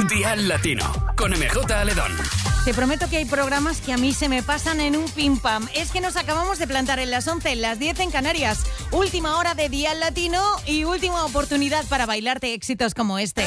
Dial Latino, con MJ Aledón. Te prometo que hay programas que a mí se me pasan en un pim pam. Es que nos acabamos de plantar en las 11, en las 10 en Canarias. Última hora de Dial Latino y última oportunidad para bailarte éxitos como este.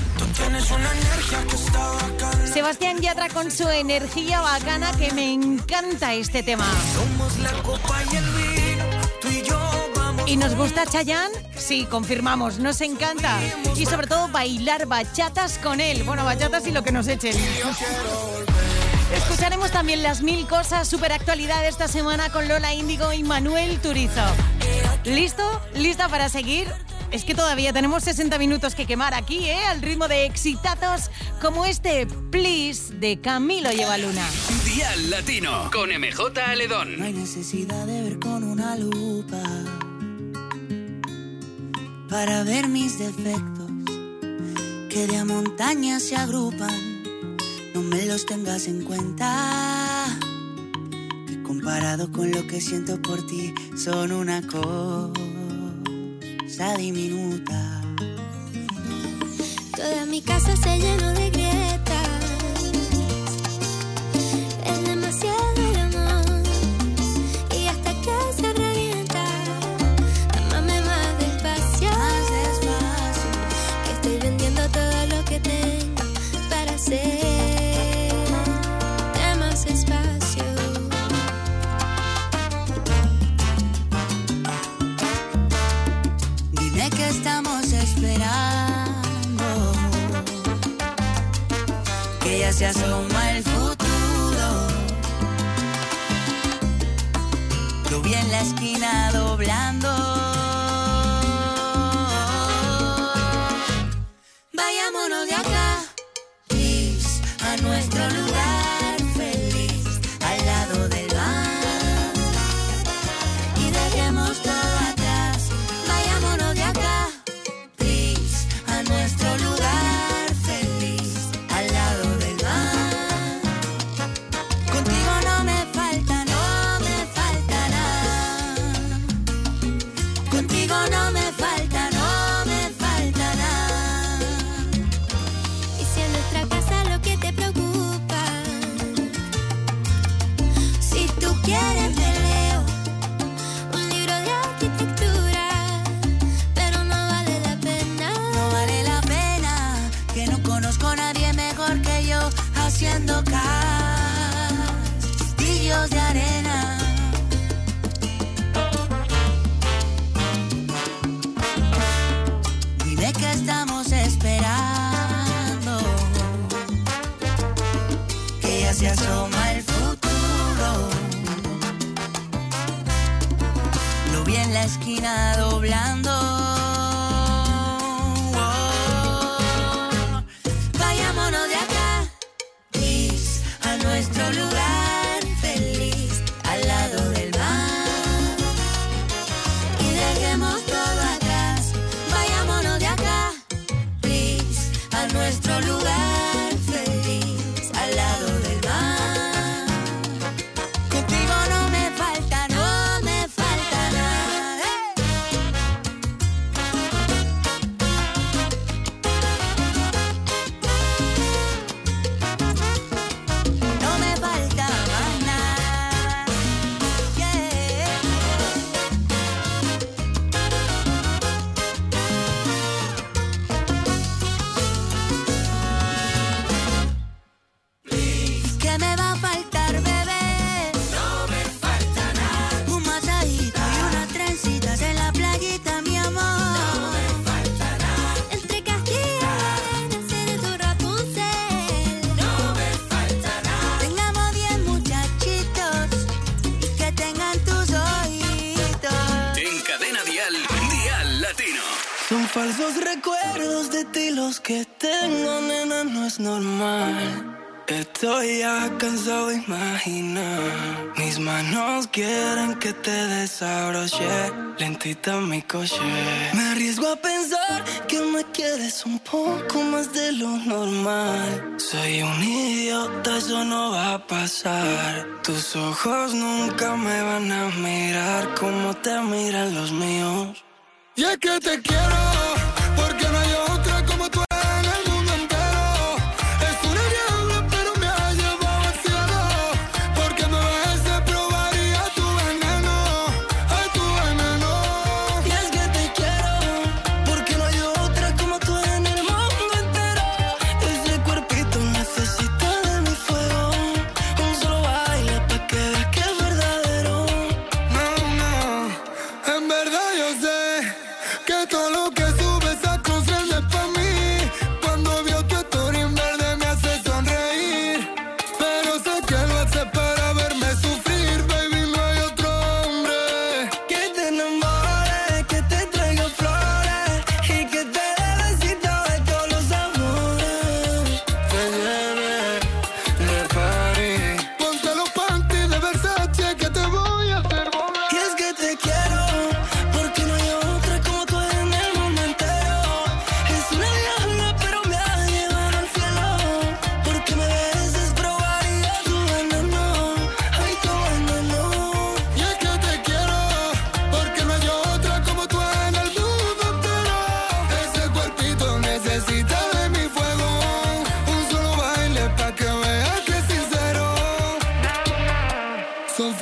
Sebastián Yatra con su energía bacana, que me encanta este tema. Somos la copa y el vino, tú y yo vamos. ¿Y nos gusta Chayanne? Sí, confirmamos, nos encanta. Y sobre todo bailar bachatas con él. Bueno, bachatas y lo que nos echen. Escucharemos también las 1000 cosas, super actualidad esta semana con Lola Índigo y Manuel Turizo. ¿Listo? ¿Lista para seguir? Es que todavía tenemos 60 minutos que quemar aquí, al ritmo de exitazos como este Please de Camilo Llevaluna. Dial Latino con MJ Aledón. No hay necesidad de ver con una lupa para ver mis defectos, que de a montañas se agrupan. No me los tengas en cuenta, que comparado con lo que siento por ti son una cosa diminuta. Toda mi casa se llenó de grietas, es demasiado el amor y hasta que se revienta. Amame más despacio, que estoy vendiendo todo lo que tengo para hacer. Estamos esperando que ya se asoma el futuro. Lo vi en la esquina doblando. Vayámonos de acá, please, a nuestro lugar feliz, al lado del mar, y dejemos todo atrás. Vayámonos de acá, nuestro lugar feliz, al lado del mar. Contigo no me falta nada. Contigo no me falta nada. Y si en nuestra casa lo que te preocupa, si tú quieres te leo un libro de arquitectura, pero no vale la pena. Conozco a nadie mejor que yo haciendo castillos de arena. Dime que estamos esperando, que ya se asoma el futuro. Lo vi en la esquina doblando. Nuestro lugar feliz, al lado del mar, y dejemos todo atrás. Vayámonos de acá, please, a nuestro lugar feliz, al lado del mar. Contigo no me falta nada. Son falsos recuerdos de ti los que tengo, nena, no es normal. Estoy ya cansado de imaginar. Mis manos quieren que te desabroche lentita mi coche. Me arriesgo a pensar que me quieres un poco más de lo normal. Soy un idiota, eso no va a pasar. Tus ojos nunca me van a mirar como te miran los míos. Y es que te quiero, porque no hay otra como tú en el mundo entero.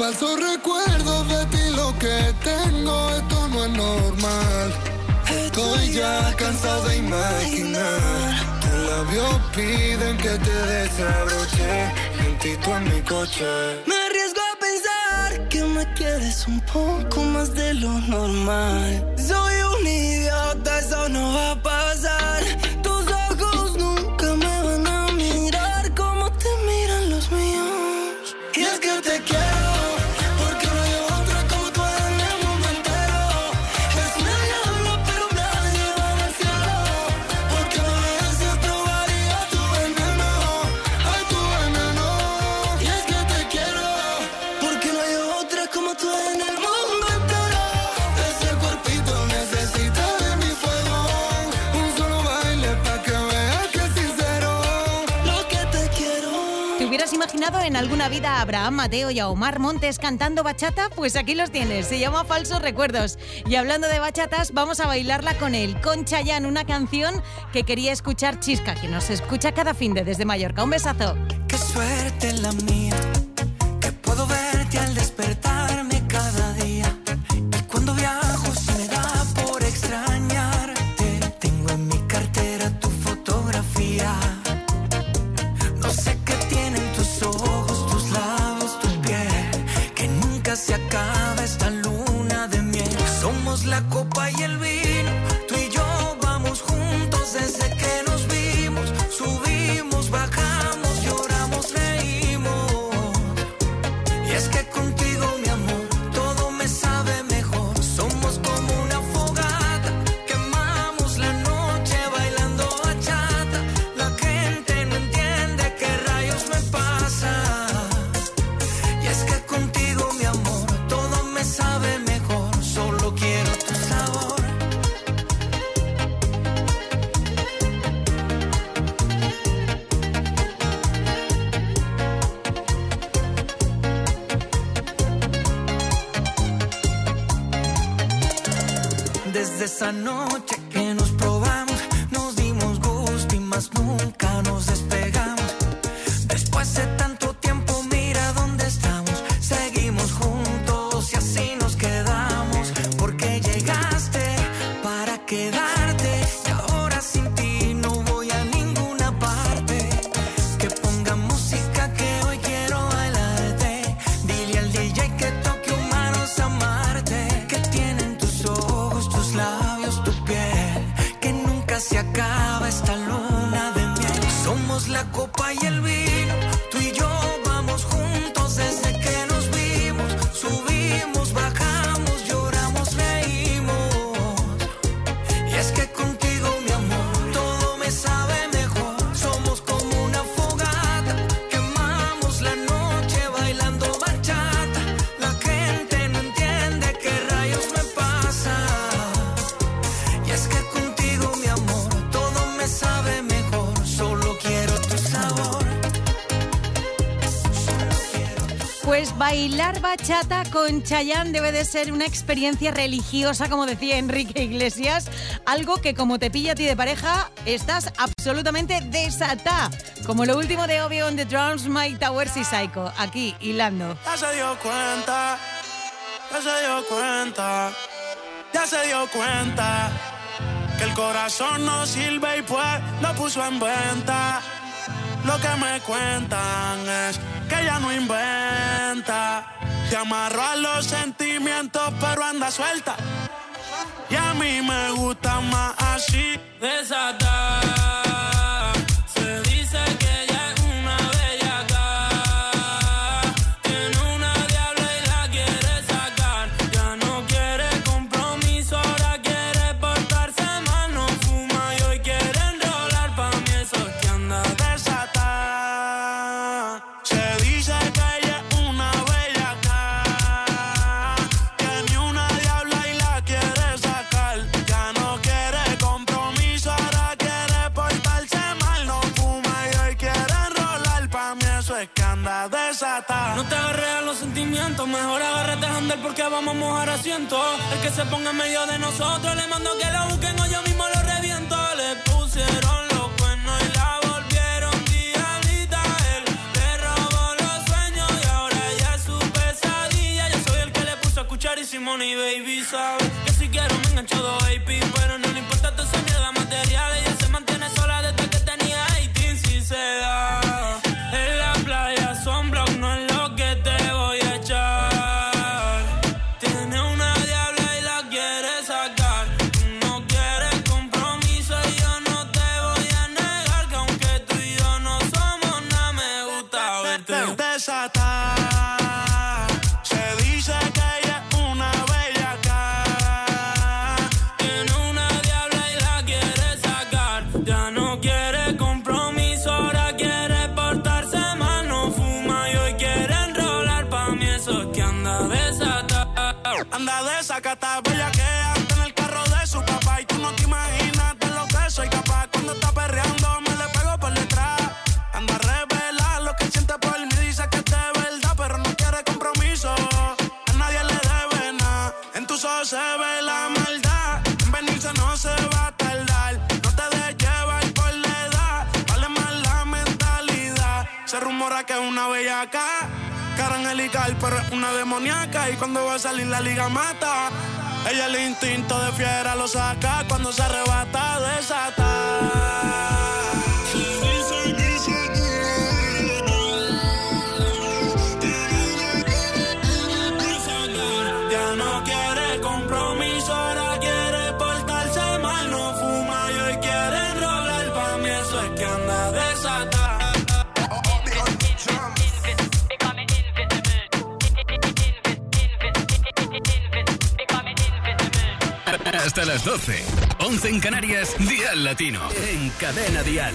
falsos recuerdos de ti lo que tengo, esto no es normal. Estoy ya cansado de imaginar. Tus labios piden que te desabroche, mentito en mi coche. Me arriesgo a pensar que me quieres un poco más de lo normal. Soy un idiota, eso no va a pasar. Tus ojos nunca me van a mirar como te miran los míos. Y es que te quiero. ¿Imaginado en alguna vida a Abraham Mateo y a Omar Montes cantando bachata? Pues aquí los tienes, se llama Falsos Recuerdos. Y hablando de bachatas, vamos a bailarla con él, con Chayanne, una canción que quería escuchar Chisca, que nos escucha cada finde desde Mallorca. Un besazo. Qué suerte la mía, que puedo verte al despertarme cada día. Y cuando viajo se me da por extrañarte. Tengo en mi cartera tu fotografía. No sé qué tienen tus ojos, tus labios, tu piel, que nunca se acaba esta luna de miel. Somos la copa y el vino, tú y yo vamos juntos desde que nos vimos. Subimos, bajamos, lloramos, reímos. Y es que contigo, mi amor, todo me sabe mejor. Somos como una fogata, quemamos la noche bailando bachata. La gente no entiende qué rayos me pasa. Y es que contigo, mi amor, todo me sabe mejor. Solo quiero tu sabor. Desde esa noche que nos probamos, nos dimos gusto y más nunca nos despegamos. Después de tanto tiempo, mira dónde estamos. Seguimos juntos y así nos quedamos. Porque llegaste para quedarte y ahora sin ti no voy a ninguna parte. Que ponga música que hoy quiero bailarte. Dile al DJ que toque humanos amarte. Que tienen tus ojos, tus labios, tu piel, que nunca se acaba esta luna de miel. Somos la copa y el vino, tú y yo vamos juntos desde que nos vimos. Subimos, bajamos, lloramos, reímos. Y es que contigo, mi amor, todo me sabe mejor. Somos como una fogata, quemamos la noche bailando bachata. La gente no entiende qué rayos me pasa. Y es que contigo, mi amor, todo me sabe mejor. Solo quiero tu sabor. Pues bailar bachata con Chayanne debe de ser una experiencia religiosa, como decía Enrique Iglesias, algo que como te pilla a ti de pareja, estás absolutamente desatá. Como lo último de Obvio on the Drums, Mike Towers y Psycho, aquí hilando. Ya se dio cuenta, ya se dio cuenta, ya se dio cuenta que el corazón no sirve y pues lo puso en venta. Lo que me cuentan es que ella no inventa. Te amarró a los sentimientos pero anda suelta. Y a mí me gusta más así, desatada. Se dice que ella es una bellaca. Tiene una diabla y la quiere sacar. Ya no quiere compromiso, ahora quiere portarse mal. No fuma y hoy quiere enrolar. Pa' mí eso es que anda desatada. Se dice que ella es una bellaca. Tiene una diabla y la quiere sacar. Ya no quiere compromiso, ahora quiere portarse mal. No fuma y hoy quiere enrolar. Pa' mí eso es que anda desatada. No te agarres a los sentimientos, mejor agárrate a andar porque vamos a mojar asientos. El que se ponga en medio de nosotros, le mando que lo busquen o yo mismo lo reviento. Le pusieron los cuernos y la volvieron diablita. Él le robó los sueños y ahora ella es su pesadilla. money, baby, sabe que si quiero me engancho 2 AP, pero no le importa todo ese miedo a materiales. Ella se mantiene sola desde que tenía 18, si se da. En la playa, sunblock no es lo que te voy a echar. Tiene una diabla y la quiere sacar. No quieres compromiso y yo no te voy a negar que aunque tú y yo no somos nada, me gusta verte desatar. Se dice que ella es una bellaca. Tiene una diabla y la quiere sacar. Ya no quiere compromiso, ahora quiere portarse mal. No fuma y hoy quiere enrolar. Pa' mí eso es que anda desatar. Anda desacatar, bellaquea en el carro de su papá. Y tú no te imaginas de lo que soy capaz. Cuando está perreando me le pego por detrás. Anda a revelar lo que siente por mí. Dice que es de verdad, pero no quiere compromiso. A nadie le debe nada. En tus ojos se ve la maldad. En venirse no se va a tardar. No te dejes llevar por la edad. Vale más la mentalidad. Se rumora que es una bellaca. Cara angelical, pero es una demoníaca. Y cuando va a salir la liga mata. Ella el instinto de fiera lo saca. Cuando se arrebata, desata. Ya no quiere compromiso, ahora quiere portarse mal. No fuma y hoy quiere enrolar. Pa' mí eso es que anda desatada. Hasta las 12. 11 en Canarias, Dial Latino. En Cadena Dial.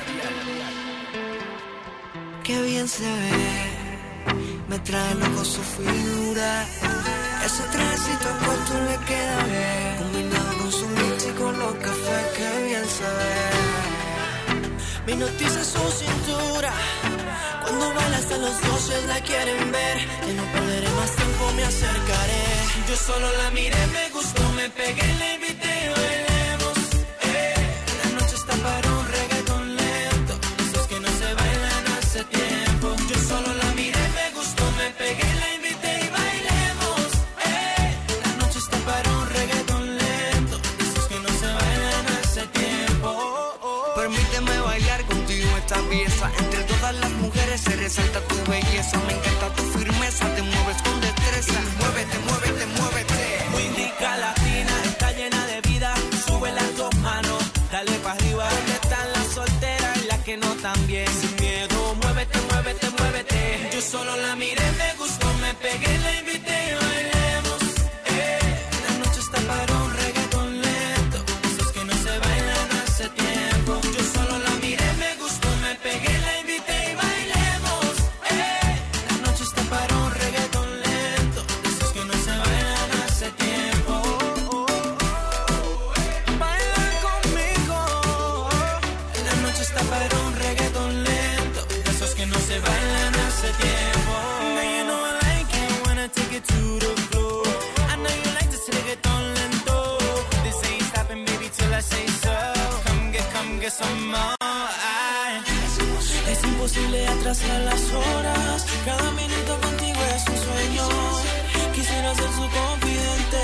Qué bien se ve, me trae loco su figura. Ese trajecito corto le queda bien, combinado con su mix y con los cafés. Qué bien se ve, me hipnotiza su cintura. Cuando baila hasta los dioses la quieren ver. Que no perderé más tiempo, me acercaré. Yo solo la miré, me gustó, me pegué, la invité y bailemos. La noche está para un reggaetón lento, esos que no se bailan hace tiempo. Yo solo la miré, me gustó, me pegué, la invité y bailemos. La noche está para un reggaetón lento, esos que no se bailan hace tiempo. Permíteme bailar contigo esta pieza. Entre todas las mujeres se resalta tu belleza. Me encanta tu firmeza, te mueves con destreza. Muévete, muévete, muévete. Muy rica latina, está llena de vida. Sube las 2 manos, dale pa' arriba. ¿Dónde están las solteras y las que no tan bien? Sin miedo, muévete, muévete, muévete. Yo solo la miré, me gustó, me pegué, la invité y bailemos. La noche está para un reggaetón lento, esos que no se bailan hace tiempo. Yo solo la miré, me gustó, me pegué, la invité y bailemos. La noche está para un reggaetón lento, esos que no se bailan hace tiempo. Baila conmigo. La noche está para un reggaetón lento, esos que no se bailan hace tiempo. Now you know I like it, wanna take it to the floor. I know you like this reggaetón lento. This ain't stopping, baby, till I say so. Come get some more. Es imposible atrasar las horas. Cada minuto contigo es un sueño. Quisiera ser su confidente.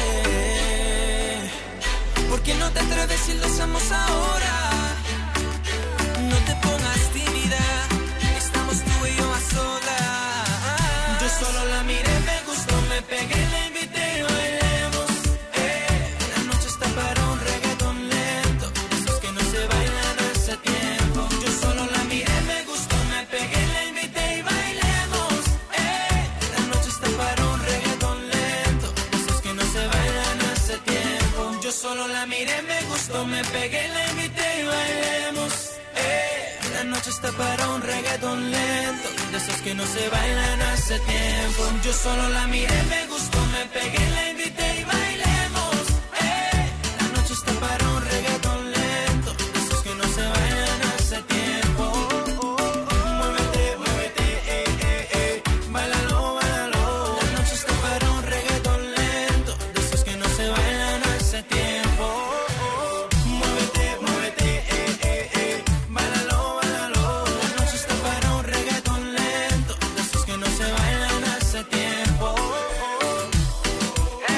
¿Por qué no te atreves si lo hacemos ahora? No te pongas tímida, estamos tú y yo a solas. Yo solo la miré, me gustó, me pegué, la invité y bailemos. La noche está para un reggaetón lento, esos que no se bailan hace tiempo. Yo solo la miré, me gustó, me pegué, la invité y bailemos. La noche está para un reggaetón lento, esos que no se bailan hace tiempo. Yo solo la miré, me gustó, me pegué, la invité y bailemos. La noche está para un reggaetón lento, de esos que no se bailan hace tiempo. Yo solo la miré, me gustó, me pegué, la invité y bailemos. La noche está para un reggaetón lento, de esos que no se bailan hace tiempo. Muévete, muévete, bailalo, bailalo. La noche está para un reggaetón lento, de esos que no se bailan hace tiempo. Muévete, muévete, bailalo, bailalo. La noche está para un reggaetón lento, de esos que no se bailan hace tiempo.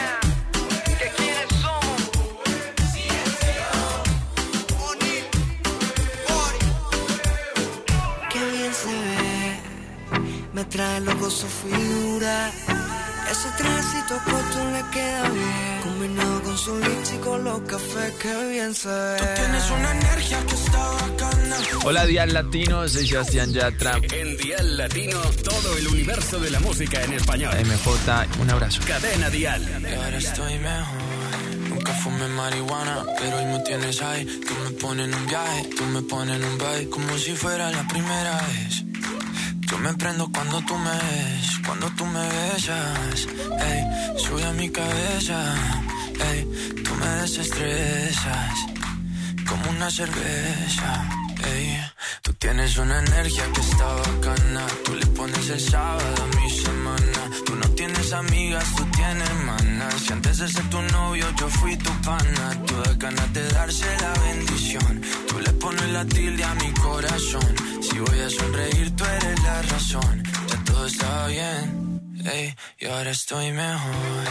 trae loco su figura. Ese trajecito corto le queda bien, combinado con su lipstick y con los cafés que bien se ve. Tú tienes una energía que está bacana. Hola Dial Latino, soy Sebastián Yatra. En Dial Latino, todo el universo de la música en español. MJ, un abrazo. Cadena Dial. Y ahora estoy mejor. Nunca fumé marihuana, pero hoy me tienes ahí. Tú me pones en un viaje, tú me pones en un baile, como si fuera la primera vez. Yo me prendo cuando tú me ves, cuando tú me besas, ey, sube a mi cabeza, ey, tú me desestresas, como una cerveza, ey. Tú tienes una energía que está bacana, tú le pones el sábado a mi semana. Tú no tienes amigas, tú tienes manas. Si antes de ser tu novio yo fui tu pana, tú das ganas de darse la bendición. Tú le pones la tilde a mi corazón. Si voy a sonreír, tú eres la razón. Ya todo está bien, ey, y ahora estoy mejor.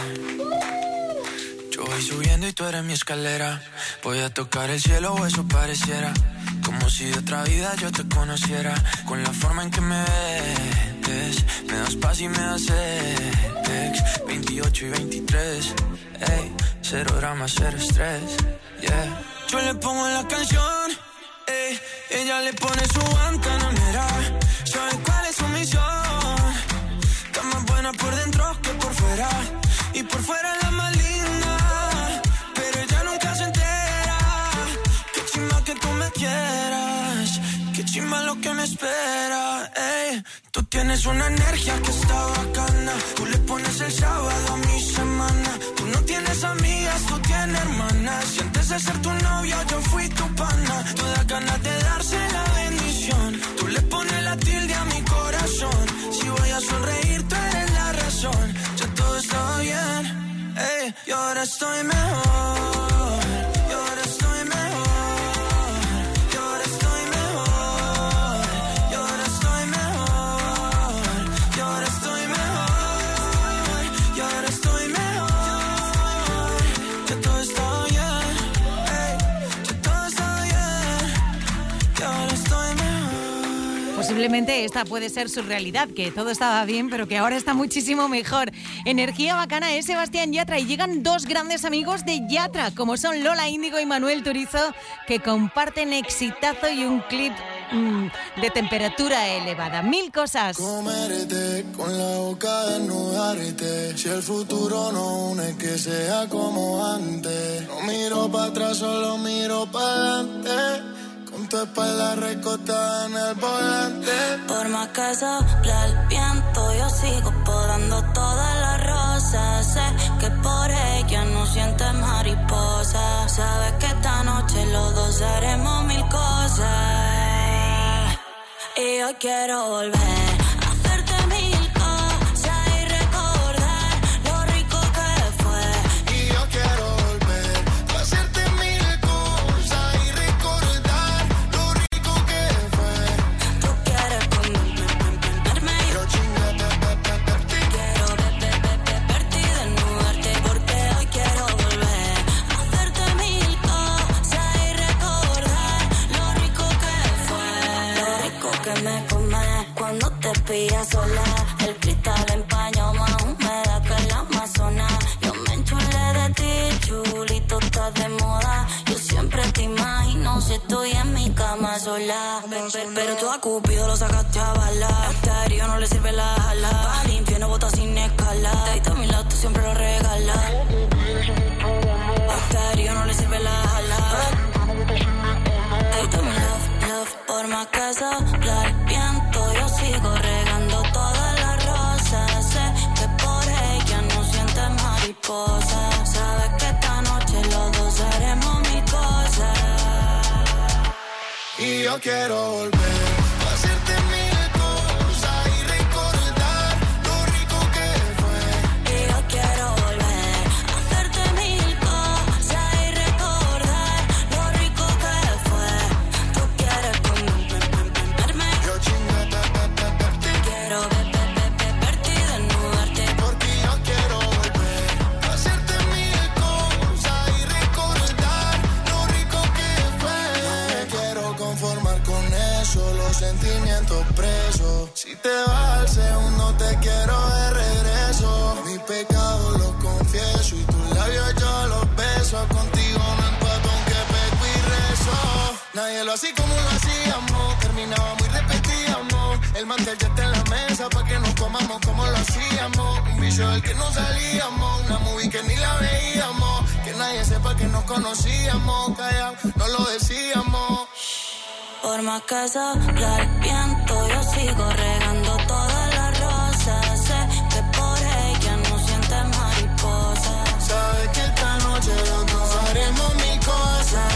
Yo voy subiendo y tú eres mi escalera. Voy a tocar el cielo o eso pareciera. Como si de otra vida yo te conociera. Con la forma en que me ves, me das paz y me das sex. 28 y 23, ey, cero drama, cero estrés, yeah. Yo le pongo la canción, ey, ella le pone su guantanamera. ¿Sabe cuál es su misión? Está más buena por dentro que por fuera. Y por fuera la más linda, pero ella nunca se entera. Qué chimba que tú me quieras, qué chimba lo que me espera, ey. Tú tienes una energía que está bacana. Tú le pones el sábado a mi semana. Tú no tienes amigas, tú tienes hermanas. Si antes de ser tu novio yo fui tu pana. Tú das ganas de darse la bendición. Tú le pones la tilde a mi corazón. Si voy a sonreír, tú eres la razón. Ya todo está bien, ey, y ahora estoy mejor. Y ahora estoy mejor. Y ahora estoy mejor. Y ahora estoy mejor. Y ahora estoy mejor. Y ahora estoy mejor. Ya todo está bien, ey, ya todo está bien. Y ahora estoy mejor. Posiblemente esta puede ser su realidad, que todo estaba bien, pero que ahora está muchísimo mejor. Energía bacana es Sebastián Yatra y llegan dos grandes amigos de Yatra, como son Lola Índigo y Manuel Turizo, que comparten exitazo y un clip de temperatura elevada. Mil cosas. Comerte con la boca desnudarte. Si el futuro no une, que sea como antes. No miro para atrás, solo miro para adelante. Con tu espalda recostada en el volante. Por más que sopla el viento, yo sigo podando todas las rosas. Sé que por ella no sientes mariposa. Sabes que esta noche los dos haremos mil cosas. Y yo quiero volver a hacerte mil cosas y recordar lo rico que fue. Y yo quiero volver a hacerte mil cosas y recordar lo rico que fue. Tú quieres comerme, Yo chingate, quiero verte y desnudarte, porque hoy quiero volver a hacerte mil cosas y recordar lo rico que fue. Lo rico que me comes cuando te pillas sola. El cristal empaña más humedad que el Amazonas. Yo me enchulé de ti, chulito, estás de moda. Yo siempre te imagino si estoy en mi cama sola. Pero tú a Cupido lo sacaste a bala. A este aéreo no le sirve la jala. Para limpio no bota sin escala. Te a mi lado, tú siempre lo regalas. A este aéreo no le sirve la jala. Te a mi love, por más que sopla el viento, yo sigo regando todas las rosas. Sé que por ella no sientes mariposa. Sabes que esta noche los dos haremos mil cosas. y yo quiero volver a hacerte mil cosas y recordar lo rico que fue. Y yo quiero volver a hacerte mil cosas y recordar lo rico que fue. Tú quieres comerme, Yo chingate, quiero verte y desnudarte. porque yo quiero volver a hacerte mil cosas y recordar lo rico que fue. No me quiero conformar con eso, sentimientos presos. Si te vas al segundo te quiero de regreso. Mi pecado lo confieso y tus labios yo los beso. Contigo no empato aunque peco y rezo. Nadie lo hacía como lo hacíamos. Terminábamos y repetíamos. El mantel ya está en la mesa pa' que nos comamos como lo hacíamos. Un vicio del que no salíamos. Una movie que ni la veíamos. Que nadie sepa que nos conocíamos. Callao, no lo decíamos. Por más que sopla el viento, yo sigo regando todas las rosas. Sé que por ella no sientes mariposas. Sabes que esta noche los dos haremos mil cosas.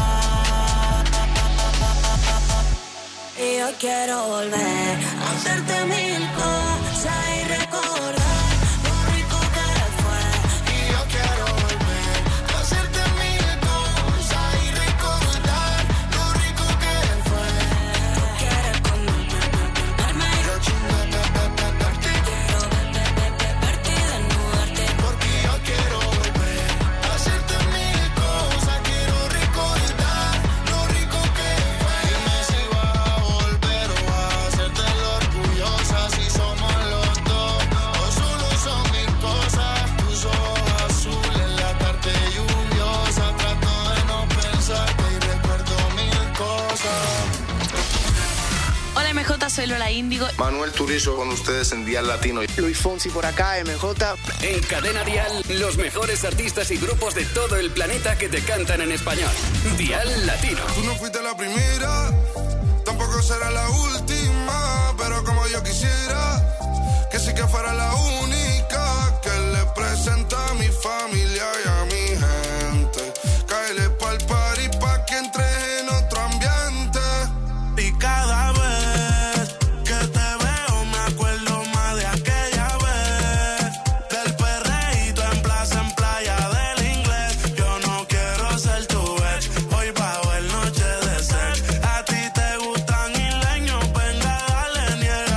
Y yo quiero volver a hacerte mil cosas y recordar lo rico que fue. Y yo quiero volver a hacerte mil cosas y recordar lo rico que fue. Tú quieres comerme y Yo chingo verte. quiero verte y desnudarte. Porque yo quiero volver a hacerte mil cosas. Quiero recordar lo rico que fue. Dime si vas a volver o vas a hacerte lo orgullosa. Si somos los dos o solo son mil cosas. Tus ojos azules, la tarde lluviosa. Trato de no pensarte y recuerdo mil cosas. Hola MJ, soy Lola Índigo. Manuel Turizo con ustedes en Dial Latino. Luis Fonsi por acá, MJ. En Cadena Dial, los mejores artistas y grupos de todo el planeta que te cantan en español. Dial Latino. Tú no fuiste la primera, tampoco será la última, pero como yo quisiera que sí que fuera la única que le presenta a mi familia y a mi gente. Cáele pa'l party pa' que entres en otro ambiente. Y cada vez que te veo me acuerdo más de aquella vez, del perreíto en plaza, en playa del inglés. Yo no quiero ser tu ex, hoy va a haber noche de sex. A ti te gustan isleños, venga dale,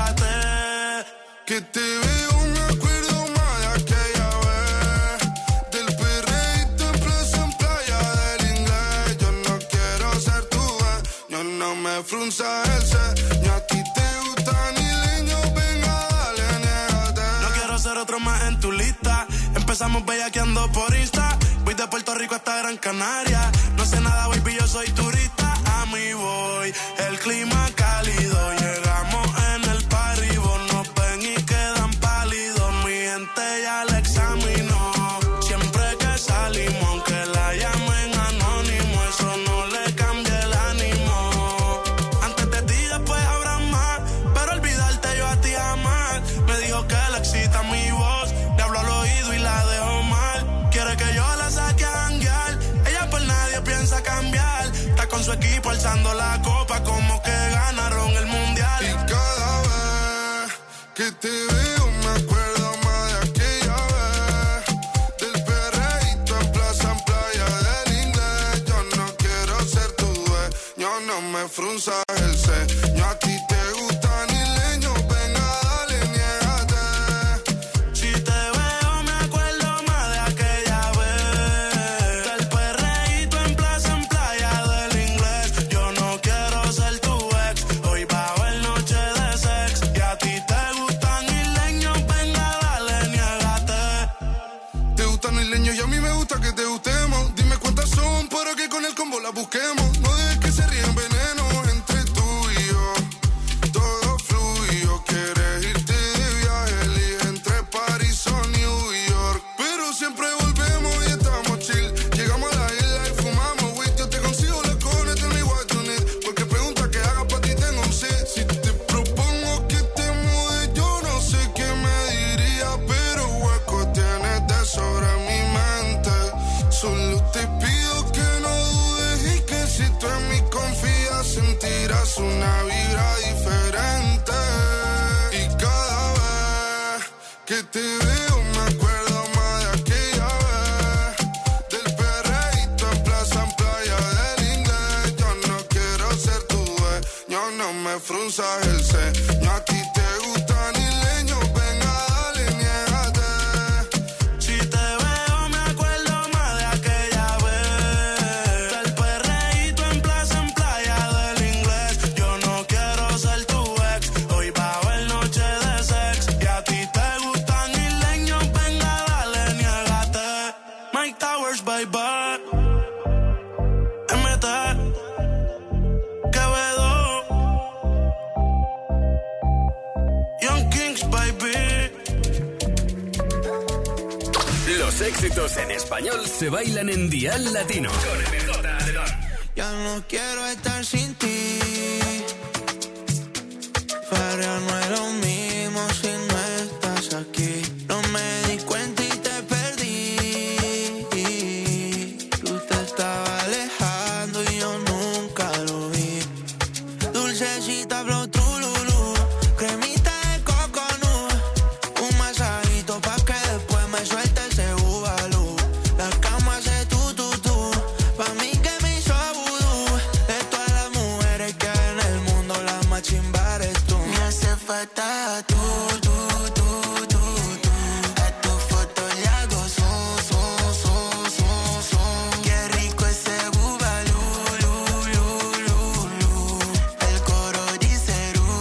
niégate. Que te veo me acuerdo más de aquella vez, del perreíto en plaza, en playa del inglés. Yo no quiero ser tu ex, yo no me frunza el ceño. A ti te gustan isleños, venga dale, niégate. No quiero ser otro más en tu lista. Empezamos bellaqueando por Insta. Voy de Puerto Rico hasta Gran Canaria. No sé nada, baby, yo soy turista. A mí voy, el clima cálido. Llegamos en el party, vos nos ven y quedan pálidos. Mi gente ya la examinó. Siempre que salimos, aunque la llamen anónimo, eso no le cambia el ánimo. Antes de ti, después habrá más, pero olvidarte yo a ti jamás. Me dijo que le excita mi voz, le hablo al oído y la dejo mal. Quiere que yo la saque a janguear, ella por nadie piensa cambiar. Está con su equipo alzando la copa como que ganaron el mundial. Y cada vez que te veo me acuerdo más de aquella vez, del perreíto en plaza, en playa del inglés. Yo no quiero ser tu dueño, no me frunzas el ceño. A ti te gustan isleños, venga dale, niégate. Si te veo me acuerdo más de aquella vez, del perreíto en plaza, en playa del inglés. Yo no quiero ser tu ex, hoy va a haber noche de sex. Y a ti te gustan isleños, venga dale, niégate. Te gustan isleños y a mí me gusta que te gustemos. Dime cuántas son para que con el combo la busquemos. No dejes que se ríen veneno entre tú y yo. Todo fluyo, quieres irte de viaje, elige entre París o New York. Pero siempre volvemos y estamos chill. Llegamos a la isla y fumamos weed. Yo te consigo la cone, tell me what you need. Porque pregunta que haga pa' ti tengo un sí. Si te propongo que te mude, yo no sé qué me diría, pero hueco tienes de sobra en mi mente. Solo te pido que no dudes y que si tú en mí confías sentirás una vibra diferente. Y cada vez que te veo me acuerdo más de aquella vez, del perreíto en plaza, en playa del inglés. Yo no quiero ser tu dueño, no me frunzas el ceño. A ti te gustan isleños, venga dale, niégate. Si te veo me acuerdo más de aquella vez, del perreíto en plaza, en playa del inglés. Yo no quiero éxitos en español se bailan en Dial Latino. Con MJ Aledón. Ya no quiero estar sin ti. Para no es lo mismo si no estás aquí. No me di cuenta y te perdí. Tú te estabas alejando y yo nunca lo vi. Dulcecita flow trululú, cremita de coconut, un masajito pa' que después me suelte ese bubalú. La cama hace tú, pa' mí que me hizo vudú. De todas las mujeres que hay en el mundo, la más chimba eres tú. Me hace falta tú. A tu foto le hago son. Qué rico ese bubalú, el coro dice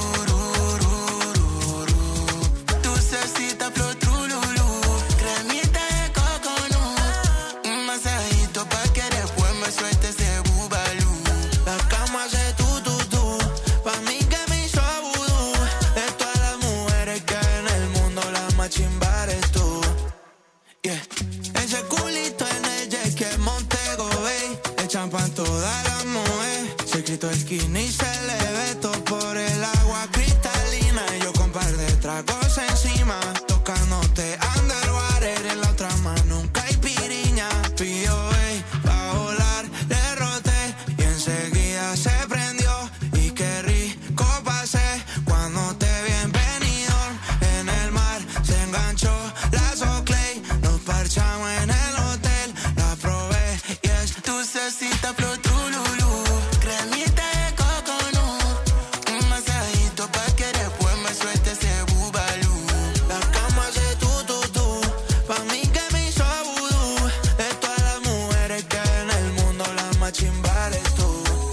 dulcecita flow trululú, cremita de coconut, un masajito pa' que después me suelte ese bubalú. La cama hace tú, pa' mí que me hizo vudú. De todas las mujeres que hay en el mundo, la más chimba eres tú. Yeah. Ese culito en el jet que Montego Bay, le champan todas las mujeres. Secreto skinny se le ve todo por el agua cristalina. Y yo con par de tragos encima, tocándote underwater. En la otra mano un caipiriña. POA, pa' volar, le roté y enseguida se prendió. Y qué rico pasé cuando te vi en Benidorm. En el mar se enganchó la Soclay. Nos parchamos en el hotel, la probé y es dulcecita flow trululú, cremita de coconut, un masajito pa' que después me suelte ese bubalú. La cama hace tú, pa' mí que me hizo vudú. De todas las mujeres que hay en el mundo, la más chimba eres tú.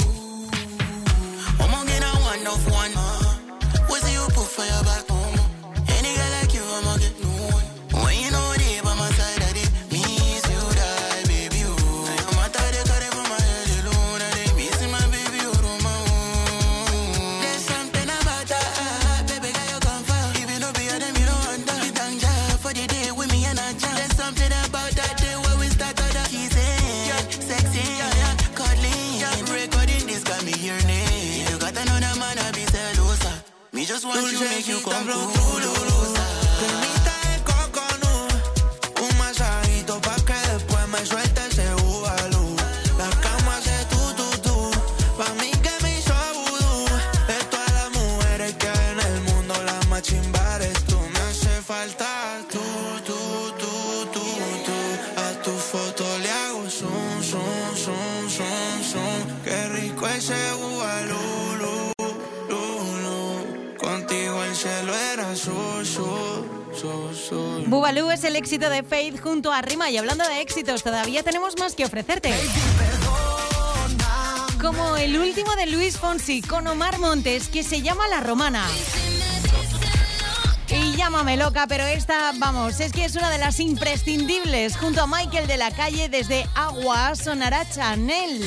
I'ma get a one of one. What's you put for your back? Any girl like you, I'ma get no one. When you know they by my side, I did miss you, die, baby, oh. I'm a tired of from my head alone, I did missing my baby, oh, my own. There's something about that, baby, girl, you come far. If you know be a them, you don't want that. You thank God for the day with me and I jam. There's something about that day where we start to the kissing. Yeah, sexy, yeah, cuddling. Yeah, recording this got me your name. You got another man, I be celosa. Me just want you, make you come closer. Cremita de coconut, un masajito pa' que después me suelte ese bubalú. La cama hace tú, pa' mí que me hizo vudú. De todas las mujeres que hay en el mundo, la más chimba eres tú. Me hace falta tú. A tu foto le hago son. Qué rico ese bubalú. Contigo el cielo era azul. Bubalú es el éxito de Faith junto a Rima. Y hablando de éxitos, todavía tenemos más que ofrecerte. Como el último de Luis Fonsi con Omar Montes, que se llama La Romana. Y llámame loca, pero esta, vamos, es que es una de las imprescindibles. Junto a Michael de la Calle, desde Agua sonará Chanel.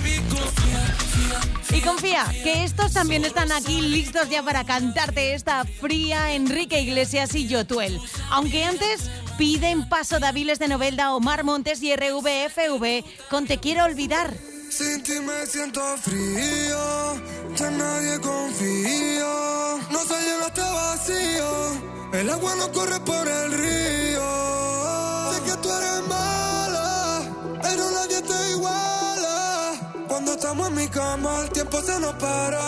Y confía, que estos también están aquí listos ya para cantarte esta fría Enrique Iglesias y Yotuel. Aunque antes piden Paso Daviles de Novelda, Omar Montes y RVFV con Te Quiero Olvidar. Sin ti me siento frío, ya nadie confío. No se llena este vacío, el agua no corre por el río. Sé que tú eres mala, pero nadie te iguala. Cuando estamos en mi cama, el tiempo se nos para.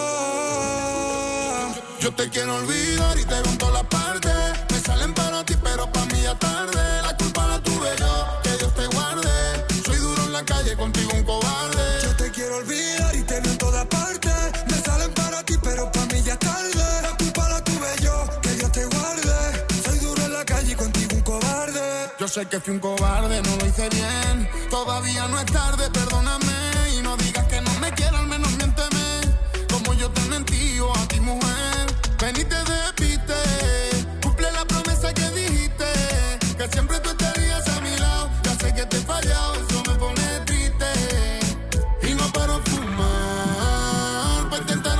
Yo te quiero olvidar y te veo en todas las partes. Me salen para ti, pero para mí ya tarde. La culpa la tuve yo, que Dios te guarde. Soy duro en la calle, contigo un cobarde. Yo te quiero olvidar y te veo en todas partes. Me salen para ti, pero para mí ya tarde. La culpa la tuve yo, que Dios te guarde. Soy duro en la calle y contigo un cobarde. Yo sé que fui un cobarde, no lo hice bien. Todavía no es tarde, perdóname. Y no digas que no me quieras, al menos miénteme. Como yo te mentí, o a ti, mujer. Ven y te despiste. Cumple la promesa que dijiste. Que siempre tú estarías a mi lado. Ya sé que te he fallado, eso me pone triste. Y no paro de fumar para intentar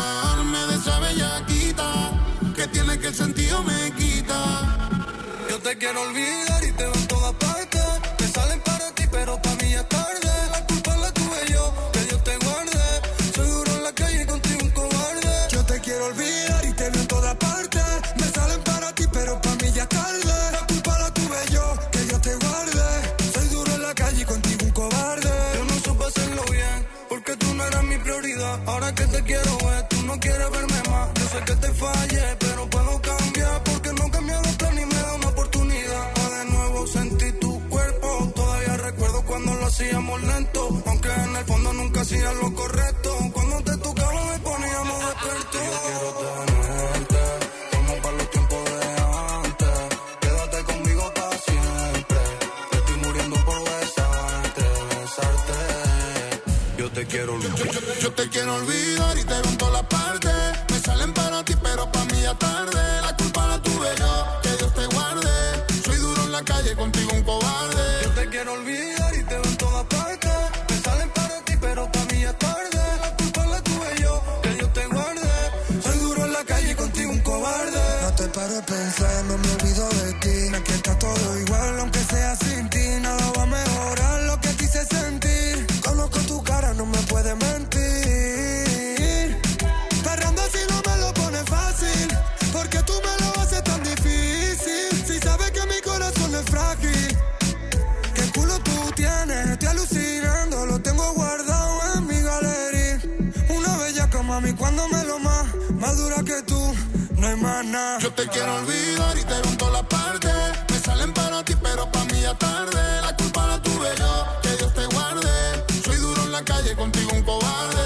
olvidarme de esa bellaquita que tiene que el sentido me quita. Yo te te quiero olvidar y te veo en todas partes. Me salen para ti, pero para mí ya es tarde. La culpa la tuve yo, que Dios te guarde. Soy duro en la calle y contigo un cobarde. Yo te quiero olvidar y te veo en todas partes. Me salen para ti, pero para mí ya es tarde. La culpa la tuve yo, que Dios te guarde. Soy duro en la calle y contigo un cobarde. Yo no supe hacerlo bien, porque tú no eras mi prioridad. Ahora que te quiero ver, tú no quieres verme más. Yo sé que te fallé, pero puedo cambiar, porque no he cambiado el plan ni me da una oportunidad. Pa' de nuevo sentir tu cuerpo. Todavía recuerdo cuando lo hacíamos lento, aunque en el fondo nunca hacías lo correcto. Cuando te tocaba me poníamos despiertos. Yo quiero tenerte, como para los tiempos de antes. Quédate conmigo para siempre. Te estoy muriendo por besarte, besarte. Yo te quiero olvidar. Yo te quiero olvidar y te veo en todas las partes. Me salen para ti, pero para mí ya tarde. La culpa la tuve yo, que Dios te guarde. Soy duro en la calle, contigo un cobarde. Yo te quiero olvidar y te veo en todas partes. Me salen para ti, pero para mí ya es tarde. La culpa la tuve yo, que Dios te guarde. Soy duro en la calle y contigo un cobarde. No te paro de pensar, no me olvido de ti. Aquí está todo igual, aunque sea sin ti. Nada va a mejorar lo que te hice sentir. Conozco tu cara, no me puedes mentir. Perreando si no me lo pones fácil, porque tú me lo haces tan difícil. Si sabes que mi corazón es frágil. Qué culo tú tienes, estoy alucinando. Lo tengo guardado en mi galería. Una bella como a mí cuando me lo más dura que tú. No hay más nada. Yo te quiero olvidar y te veo en todas las partes. Me salen para ti, pero para mí ya tarde. La culpa la tuve yo, que Dios te guarde. Soy duro en la calle, contigo un cobarde.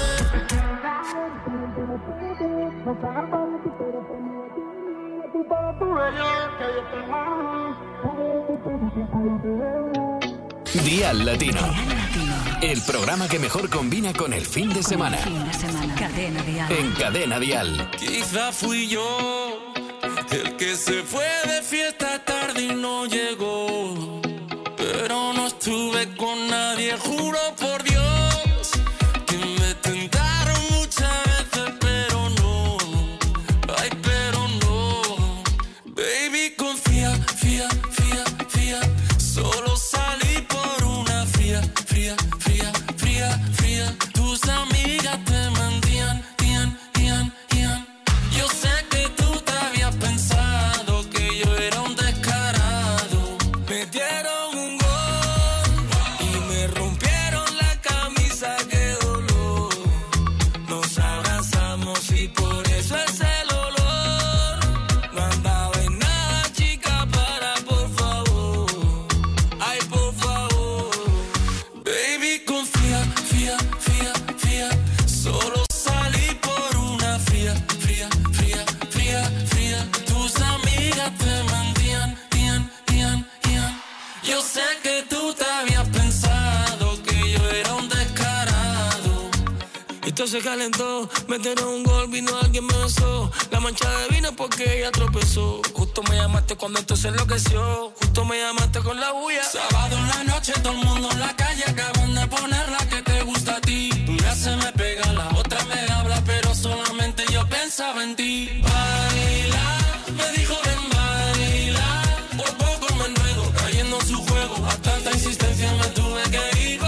Dial Latino. El programa que mejor combina con el fin de semana. Cadena Dial. En Cadena Dial. Quizá fui yo el que se fue de fiesta tarde y no llegó, pero no estuve con nadie, juro por Dios que me tentaron muchas veces, pero no, ay, pero no. Baby, confía, fía, fía, fía, solo salí por una fría, fría, fría, fría, fría. Tus amigas te mentían, tían, tían, tían. Yo sé que tú te habías pensado que yo era un descarado. Me dieron un gol y me rompieron la camisa, qué dolor. Nos abrazamos y por eso es el olor. No andaba en nada, chica, para, por favor. Ay, por favor. Baby, confía, fía, fía, fía. Solo salí por una fría, fría, fría, fría, fría. Tus amigas te mentían, tían, tían, tían. Yo sé que tú te habías pensado que yo era un descarado. Esto se calentó, metieron un gol, vino alguien me besó. La mancha de vino porque ella tropezó. Justo me llamaste cuando esto se enloqueció. Justo me llamaste con la bulla. Sábado en la noche, todo el mundo en la calle. Acaban de poner la que te gusta a ti. Una se me pega, la otra me habla, pero solamente yo pensaba en ti. Baila, me dijo ven baila. Por poco me enredo, cayendo en su juego. A tanta insistencia me tuve que ir.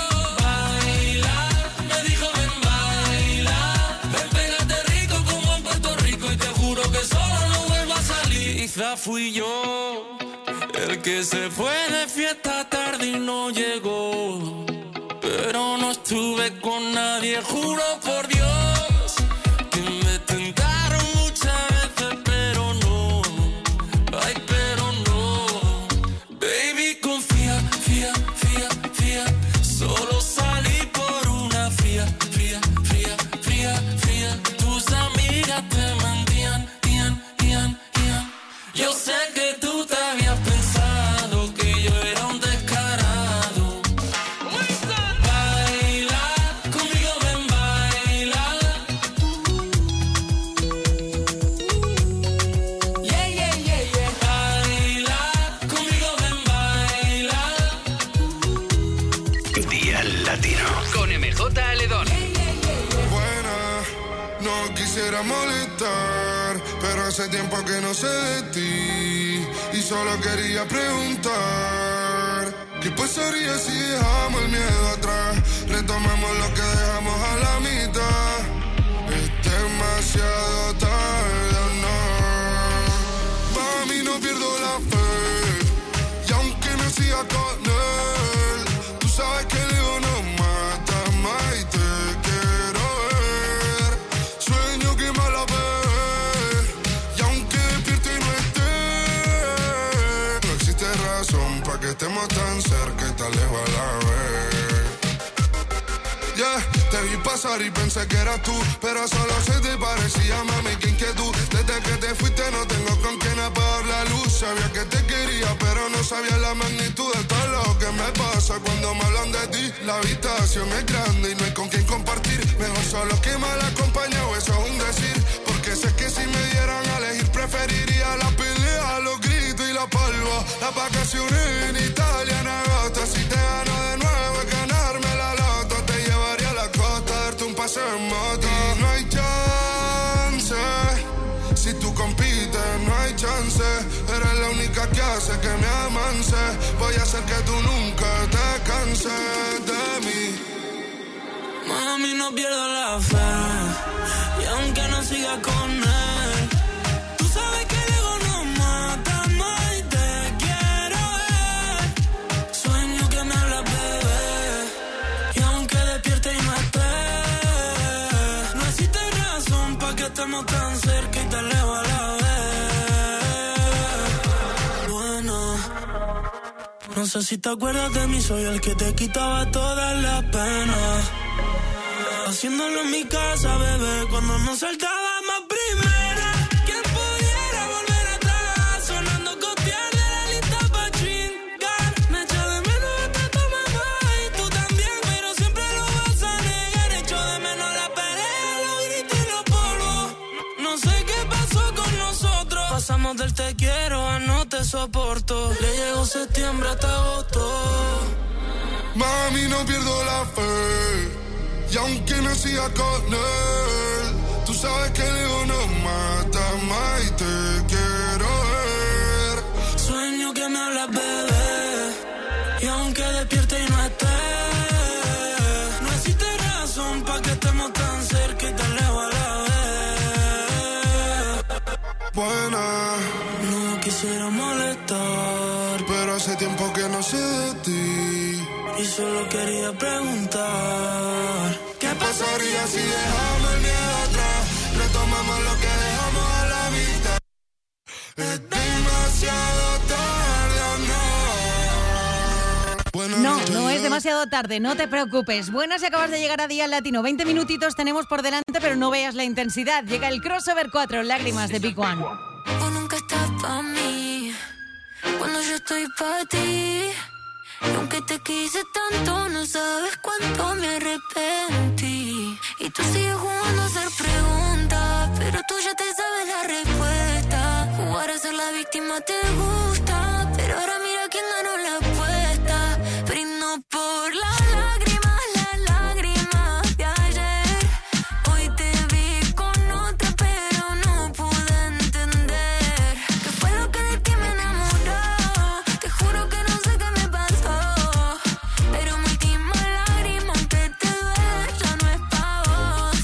Baila, me dijo ven baila. Ven, pégate rico como en Puerto Rico y te juro que solo no vuelvo a salir. Quizá fui yo el que se fue de fiesta tarde y no llegó, pero no estuve con nadie, juro por Dios que me tentaron muchas veces, pero no, ay, pero no. Baby, confía, fía, fía, fía. Solo salí por una fría, fría, fría, fría, fría. Tus amigas te mentían, tían, tían, tían. Yo sé que tú te habías pensado que yo era un descarado. Baila, conmigo ven baila. Yeah, yeah, yeah, yeah. Baila, conmigo ven baila. Dial Latino. Con MJ Aledón. No quisiera molestar, pero hace tiempo que no sé de ti y solo quería preguntar ¿qué pasaría si dejamos el miedo atrás? Retomamos lo que dejamos a la mitad. Es demasiado tarde, no. Mami, no pierdo la fe y aunque no siga con él, tú sabes que el ego no mata más y te quiero ver. Sueño que me la ve y aunque despierte y no esté, no existe razón para que estemos tan cerca y tan lejos a la vez. Yeah, te vi pasar y pensé que eras tú, pero solo se te parecía, mami, qué inquietud. Desde que te fuiste no tengo con quién apagar la luz. Sabía que te quería, pero no sabía la magnitud de todo lo que me pasa cuando me hablan de ti. La habitación es grande y no hay con quién compartir. Mejor solo que mal acompañado, eso es un decir. Porque sé que si me dieran a elegir preferiría la pelea, los gritos y la palma. Las vacaciones en Italia en agosto. Si te gano de nuevo es ganarme la loto. Te llevaría a la costa, darte un paseo en moto. Y no hay chance, si tú compites no hay chance. Eres la única que hace que me amance. Voy a hacer que tú nunca te canses de mí. Mami, no pierdo la fe y aunque no siga con él, tú sabes que el ego no mata más y te quiero ver. Sueño que me hablas, bebé, y aunque despierte y no esté, no existe razón para que estemos tan cerca y tan lejos a la vez. Bueno, no sé si te acuerdas de mí, soy el que te quitaba todas las penas. Haciéndolo en mi casa, bebé, cuando nos saltábamos primera. ¿Quién pudiera volver atrás? Sonando copiar de la lista pa' chingar. Me echo de menos hasta tu mamá y tú también, pero siempre lo vas a negar. Echo de menos la pelea, los gritos y los polvos. No sé qué pasó con nosotros. Pasamos del te quiero a no te soporto. Le llegó septiembre hasta agosto. Mami, no pierdo la fe y aunque no siga con él, tú sabes que el ego no mata más y te quiero ver. Sueño que me hablas, bebé, y aunque despierte y no esté, no existe razón para que estemos tan cerca y tan lejos a la vez. Buena, no quisiera molestar, pero hace tiempo que no sé de ti y solo quería preguntar ¿qué pasaría si dejamos el miedo atrás? Retomamos lo que dejamos a la mitad. Es demasiado tarde, no. No es demasiado tarde, no te preocupes. Buenas, si acabas de llegar a Día Latino. 20 minutitos tenemos por delante, pero no veas la intensidad. Llega el Crossover 4, Lágrimas de Big One. Vos nunca estás pa' mí cuando yo estoy pa' ti. Y aunque te quise tanto, no sabes cuánto me arrepentí. Y tú sigues jugando a hacer preguntas, pero tú ya te sabes la respuesta. Jugar a ser la víctima te gusta, pero ahora mira quién ganó la apuesta. Brindo por las lágrimas de ayer. Hoy te vi con otra, pero no pude entender qué fue lo que de ti me enamoró. Te juro que no sé qué me pasó, pero mi última lágrima, aunque te duele, ya no es pa' vos.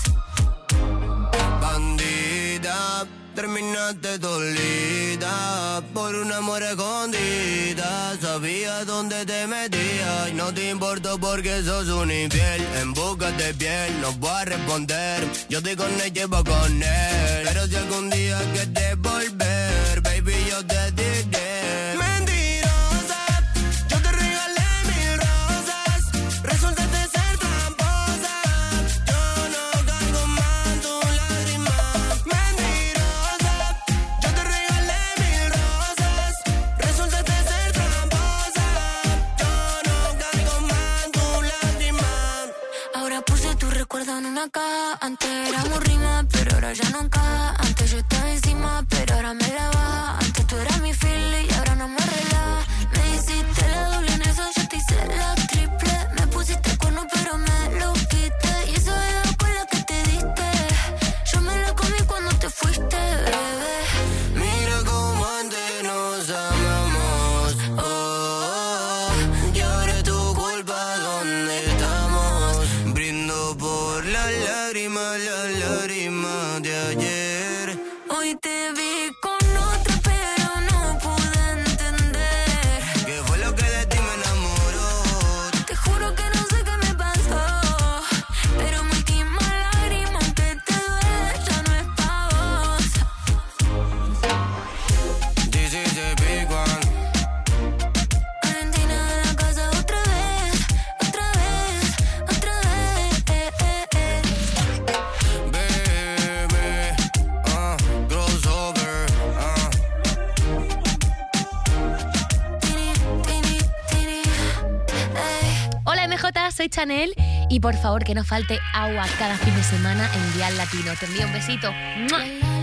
Bandida, terminaste dolida por un amor escondida. Sabía dónde te metías y no te importó porque sos un infiel. En busca de piel no voy a responder, yo estoy con ella y voy con él. Pero si algún día quieres volver, baby, yo te diré mentirosa, yo te regalé 1000 rosas, resultaste ser tramposa. Yo no cargo más tus lágrimas. Mentirosa, yo te regalé 1000 rosas, resultaste ser tramposa. Yo no cargo más tus lágrimas. Ahora puse tu recuerdo en una caja. Antes éramos rimas, pero ahora ya no encaja. Antes yo estaba encima, pero ahora me la baja. Antes tú eras mi fili y ahora no me relaja. Me hiciste la doble en eso, yo te hice la triple. Me pusiste el cuerno, pero me lo quité. Y eso es con la que te diste. Yo me más las lágrimas de ayer. Hoy te vi con otra, pero no pude entender. ¿Qué fue lo que de ti me enamoró? Te juro que no sé qué me pasó, pero mi última lágrima, aunque te duele, ya no es pa' vos. This is the big one. Valentina de la casa otra vez, otra vez, otra vez. Baby, crossover, Tini, tini, tini, ey. Hola MJ, soy Chanel y por favor que no falte agua cada fin de semana en Dial Latino. Te envío un besito. ¡Mua!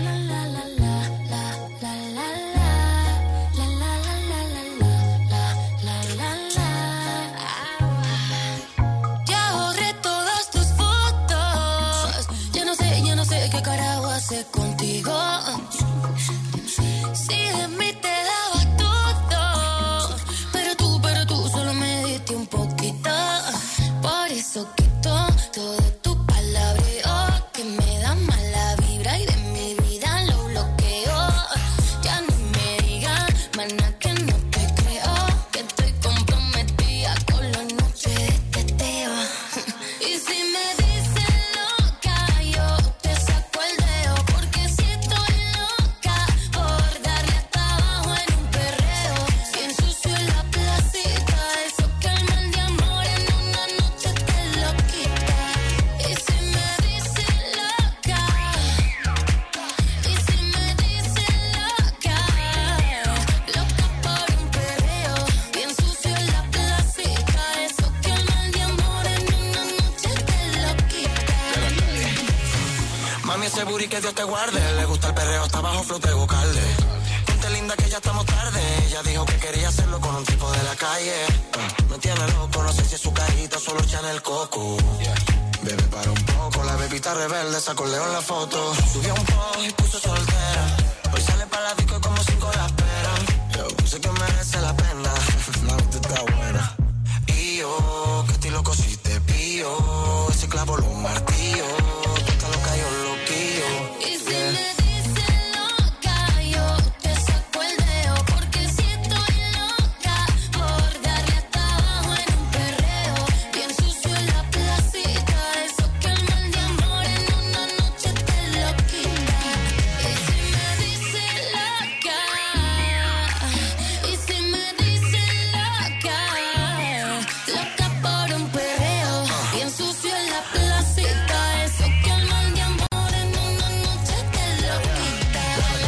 Ya borré todas tus fotos. Ya no sé qué carajo hacer contigo. Si de mí te daba todo, pero tú solo me diste un poquito. Por eso quito todo tu palabreo, que me da mala vibra y de mi vida lo bloqueo. Ya ni me digas, mana, que no te creo, que estoy comprometida con la noche de teteo. Y si me dices loca, yo te saco el dedo, porque si estoy loca por darle hasta abajo en un perreo. Si ensucio la placita, eso que el mal de amor en una noche te lo quita. Y si me dices loca, y si me dices loca, loca por un perreo. Y ensucio la placita, eso que el mal de amor en una noche te lo quita. Mami, ese booty que Dios te guarde. Le gusta el perreo, hasta abajo flote bucalde. Ponte linda que ya estamos tarde. Ella dijo que quería hacerlo con un tipo de la calle. Me tiene loco, no sé si es su carita o solo Chanel Coco. Bebé, para un poco, la bebita rebelde sacó Leo en la foto. Subió un post y puso soltera. Hoy sale para la disco y como 5 la esperan. Yo sé que merece la pena, la nota está buena. Y yo, que estoy loco si te pillo. Ese clavo lo martillo. Tú estás loca, yo loquillo. Y si me dices loca, yo te saco el dedo, porque si estoy loca por darle hasta abajo en un perreo. Bien sucio la placita, eso que el mal de amor en una noche te lo quita. Y si me dices loca, y si me dices loca, loca por un perreo. Bien sucio la placita, eso que el mal de amor en una noche te lo quita.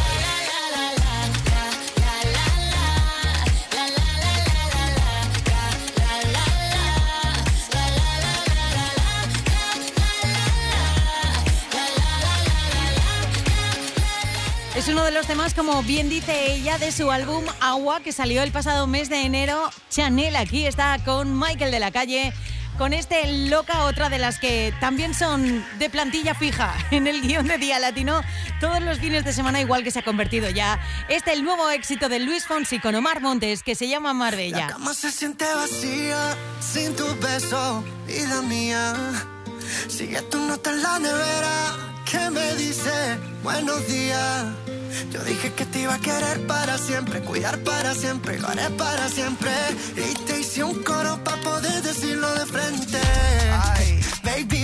Es uno de los temas, como bien dice ella, de su álbum Agua, que salió el pasado mes de enero. Chanel aquí está con Michael de la Calle, con este Loca, otra de las que también son de plantilla fija en el guión de Día Latino todos los fines de semana, igual que se ha convertido ya el nuevo éxito de Luis Fonsi con Omar Montes, que se llama Marbella. La cama se siente vacía sin tu beso, vida mía. Sigue tu nota en la nevera que me dice buenos días. Yo dije que te iba a querer para siempre, cuidar para siempre, y lo haré para siempre. Y te hice un coro para poder decirlo de frente. Ay, baby,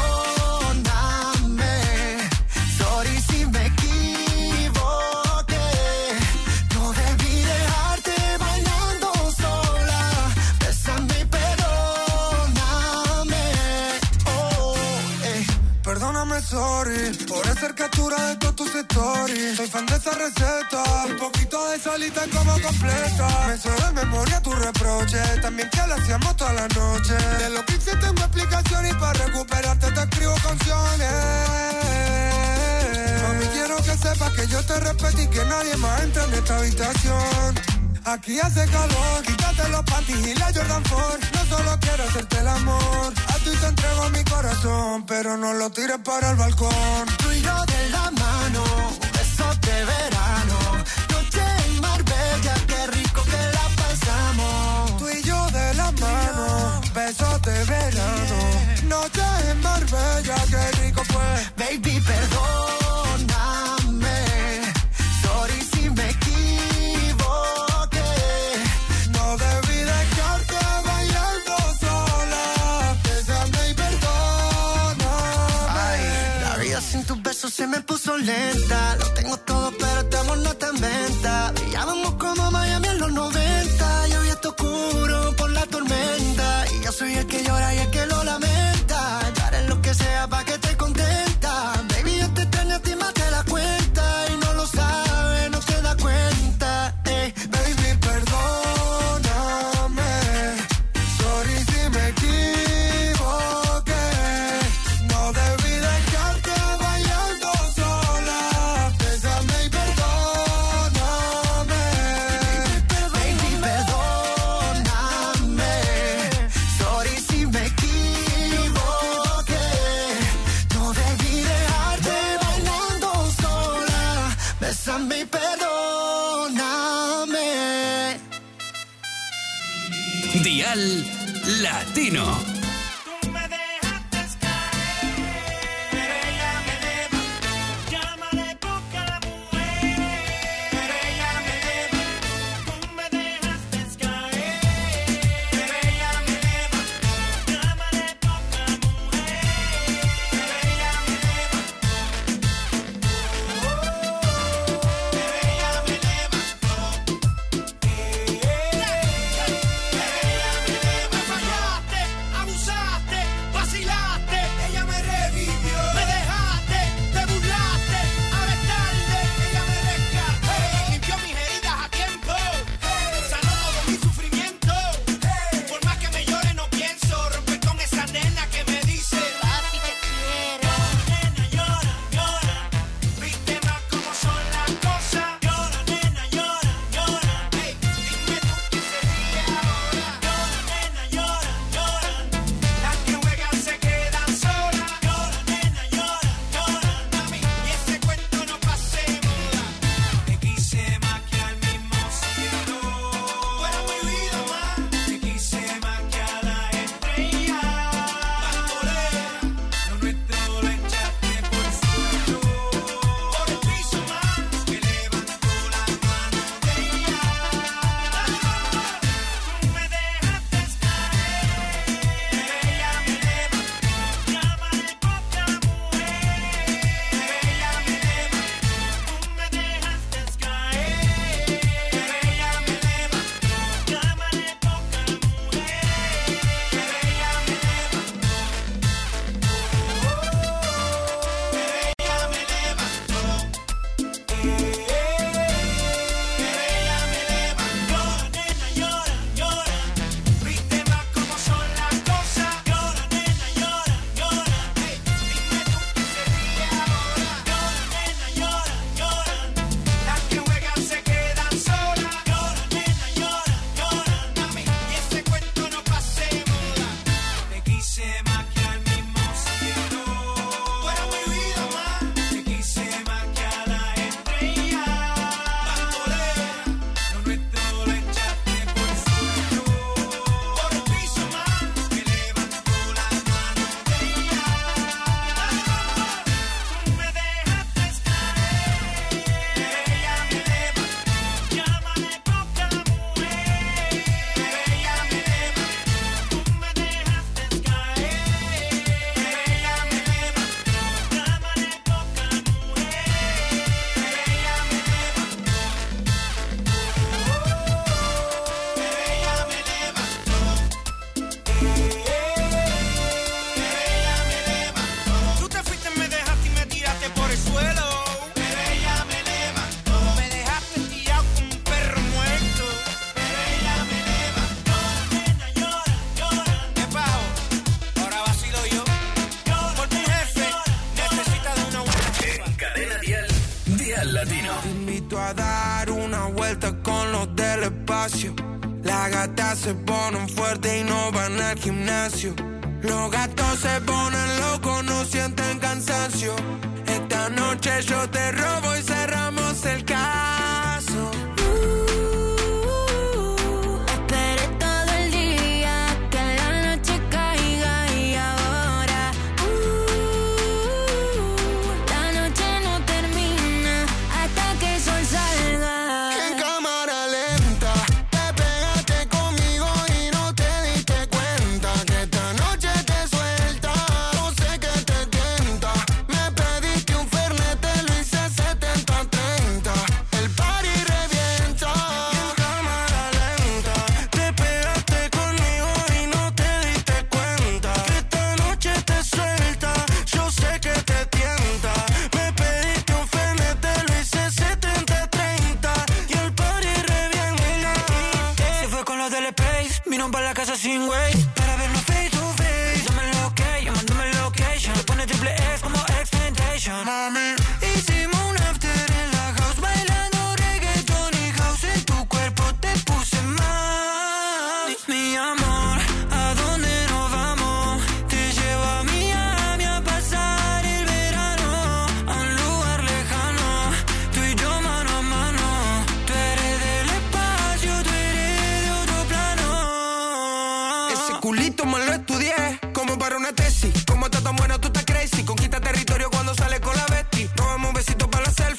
perdóname. Sorry si me equivoqué. No debí dejarte bailando sola. Bésame y perdóname. Oh, Perdóname, sorry, por hacer captura de todas tus stories. Soy fan de esa receta, un poquito de salita como completa. Me sé de memoria tu reproche, también que lo hacíamos toda la noche. De lo que hice tengo explicación y para recuperarte te escribo canciones. Mami, quiero que sepas que yo te respeto y que nadie más entra en esta habitación. Aquí hace calor, quítate los panties y la Jordan 4. No solo quiero hacerte el amor, a ti te entrego mi corazón, pero no lo tires para el balcón. Tú y yo de la mano, besos de verano. Noche en Marbella, qué rico que la pasamos. Tú y yo de la mano, besos de verano. Noche en Marbella, qué rico fue. Baby, perdóname. Sorry si me equivoqué. No debí dejarte bailando sola. Bésame y perdóname. Ay, la vida sin tus besos se me puso lenta. Lo tengo todo, pero este amor no está en venta. Brillábamos como Miami en los 90. Y hoy está oscuro por la tormenta. Y yo soy el que llora y el que lo lamenta. Yo haré lo que sea pa' que te contenta. Baby, yo te extraño a ti más te das cuenta. Y no lo sabes, no te das cuenta. Baby, perdóname. Sorry si me equivoqué. No debí dejarte bailando sola. Bésame y perdóname. Baby, perdóname. Sorry si me equivoqué. No debí dejarte bailando sola. Bésame y perdóname. Dial Latino. espacio. Las gatas se ponen fuertes y no van al gimnasio. Los gatos se ponen locos, no sienten cansancio. Esta noche yo te robo y cerramos el caso. Esperé todo el día que la noche caiga y ahora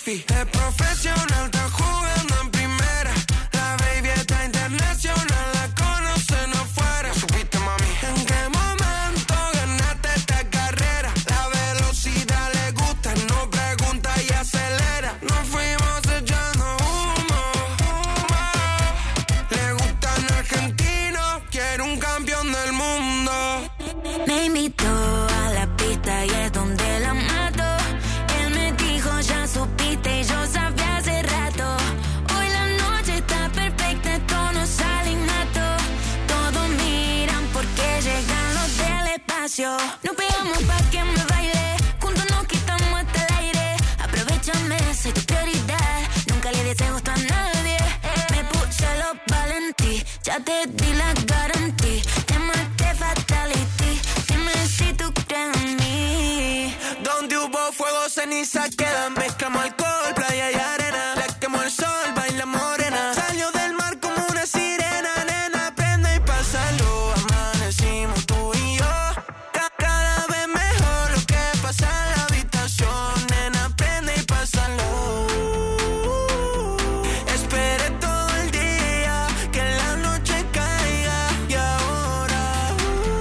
selfie. Es profesional, está jugando en primera. La baby está internacional, la conocen afuera. ¿Supiste, mami? ¿En qué momento ganaste esta carrera? La velocidad le gusta, no pregunta y acelera. Nos fuimos echando humo. Le gustan argentinos, quiere un campeón del mundo. Me invitó a la pista y es donde la mato. Él me dijo, ya supiste, y yo sabía hace rato. Hoy la noche está perfecta, esto no sale innato. Todos miran porque llegan los del espacio. Nos pegamos pa' que me baile, juntos nos quitamos hasta el aire. Aprovechame, soy tu prioridad, nunca le des gusto a nadie. Me puse los valentí, ya te di la garantía. Te maté fatality, dime si tú crees en mí. Donde hubo fuego, ceniza quedan. Mezclamos alcohol, playa y arena. Le quemó el sol, baila morena. Salió del mar como una sirena. Nena, prende y pásalo. Amanecimos tú y yo. Cada vez mejor lo que pasa en la habitación. Nena, prende y pásalo. Esperé todo el día que la noche caiga. Y ahora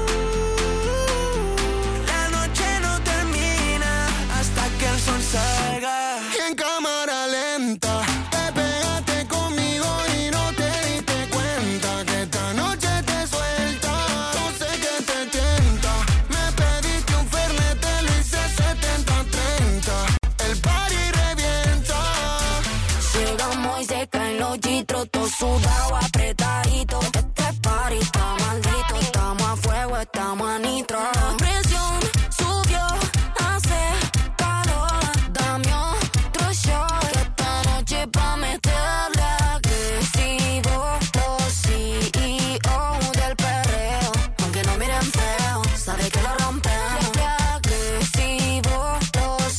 la noche no termina hasta que el sol salga. En cámara lenta, te pegaste conmigo y no te diste cuenta que esta noche te suelta. Yo sé que te tienta, me pediste un Fernet, te lo hice 70-30. El party revienta. Llegamos y se caen los chitros, todo sudado, apretadito. Este party está maldito, estamos a fuego, estamos a nitro. La presión subió, hace calor, dame otro shot. Que esta noche pa' meterle agresivo. Los CEO del perreo, aunque no miren feo, sabe que lo rompemos. Agresivo, los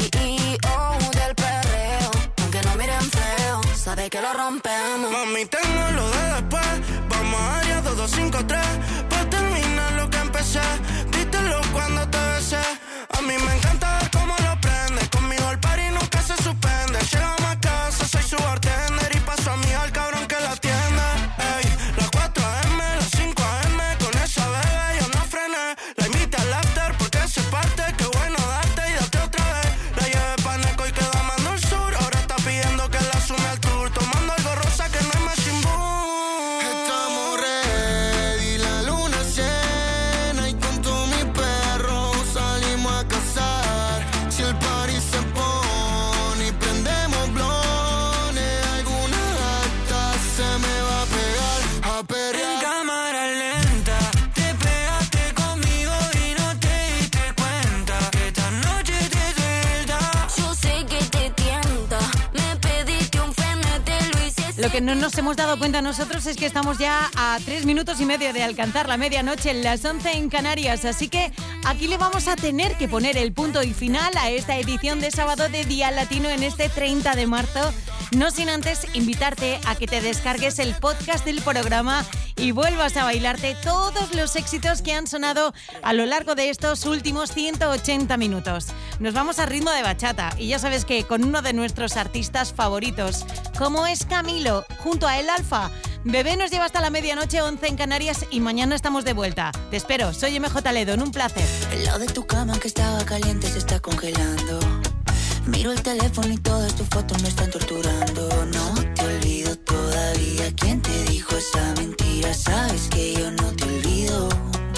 CEO del perreo, aunque no miren feo, sabe que lo rompemos. Mami, tengo lo de después. Vamos a área 2253. Pa' terminar lo que empecé. Dítelo cuando te besé. A mí me encanta ver cómo lo prende. Conmigo el party nunca se suspende. Llegamos a casa, soy su bartender. Y paso a mí al cabrón que la atiende. Ey, las 4 AM, las 5 AM. Con esa bebé yo no frené. La invité al after porque se parte. Qué bueno darte y date otra vez. La llevé pa' Neco y quedó amando el sur. Ahora está pidiendo que la sume al tour. Tomando algo rosa que no es Machine Boom. Estamos ready, la luna llena y con todos mis perros salimos a cazar. Si el party se pone y prendemos blones, alguna gata se me va a pegar a En perrear. cámara lenta, te pegaste conmigo y no te diste cuenta que esta noche te suelta. Yo sé que te tienta, me pediste un Fernet, te lo hice. Lo que no nos hemos dado cuenta nosotros es que estamos ya a 3 minutos y medio de alcanzar la medianoche, en las 11 en Canarias. Así que aquí le vamos a tener que poner el punto y final a esta edición de sábado de Día Latino en este 30 de marzo. No sin antes invitarte a que te descargues el podcast del programa y vuelvas a bailarte todos los éxitos que han sonado a lo largo de estos últimos 180 minutos. Nos vamos a ritmo de bachata y ya sabes que con uno de nuestros artistas favoritos, como es Camilo, junto a El Alfa. Bebé nos lleva hasta la medianoche, 11 en Canarias, y mañana estamos de vuelta. Te espero, soy MJ Ledo, un placer. El lado de tu cama que estaba caliente se está congelando. Miro el teléfono y todas tus fotos me están torturando. No te olvido todavía. ¿Quién te dijo esa mentira? Sabes que yo no te olvido.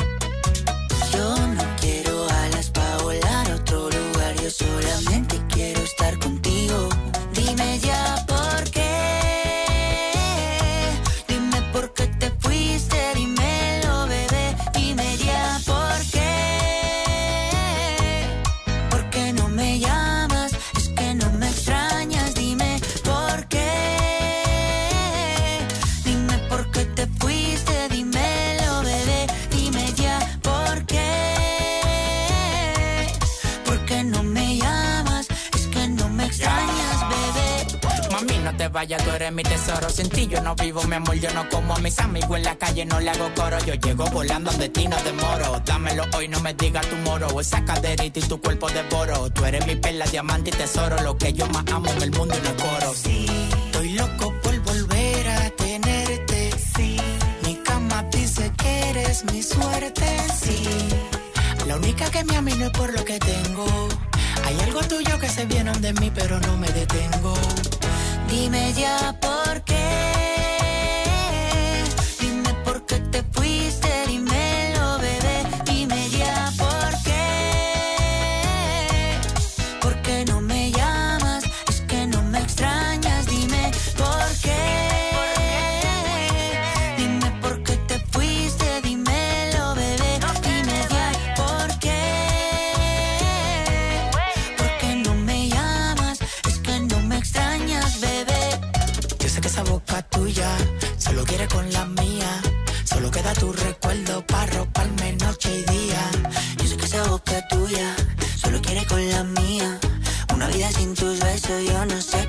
Yo no quiero alas para volar a otro lugar. Yo solamente quiero estar contigo. Dime ya por qué. Dime por qué te fuiste. Dímelo, bebé. Dime ya por qué. ¿Por qué no me llamas? Es que no me extrañas. Dime por qué. Dime por qué te fuiste. Dímelo, bebé. Dime te vayas, tú eres mi tesoro. Sin ti yo no vivo, mi amor, yo no como a mis amigos en la calle, no le hago coro. Yo llego volando donde ti no demoro. Dámelo hoy, no me digas tu moro. Esa caderita y tu cuerpo devoro. Tú eres mi perla, diamante y tesoro. Lo que yo más amo en el mundo y no coro. Sí, estoy loco por volver a tenerte. Sí, mi cama dice que eres mi suerte. Sí, la única que me ama y no es por lo que tengo. Hay algo tuyo que se viene de mí, pero no me detengo. Dime ya por qué. Dime por qué te fuiste, dímelo, bebé. Dime ya por qué. ¿Por qué no me llamas? Es que no me extrañas. Dime por qué. Dime por qué te fuiste, dímelo, bebé. Dime ya por qué. ¿Por qué no me llamas? Es que no me extrañas, bebé. Yo sé que esa boca tuya solo quiere con la mía. Solo queda tu recuerdo para roparme noche y día. Yo sé que esa boca tuya solo quiere con la mía. Una vida sin tus besos yo no sé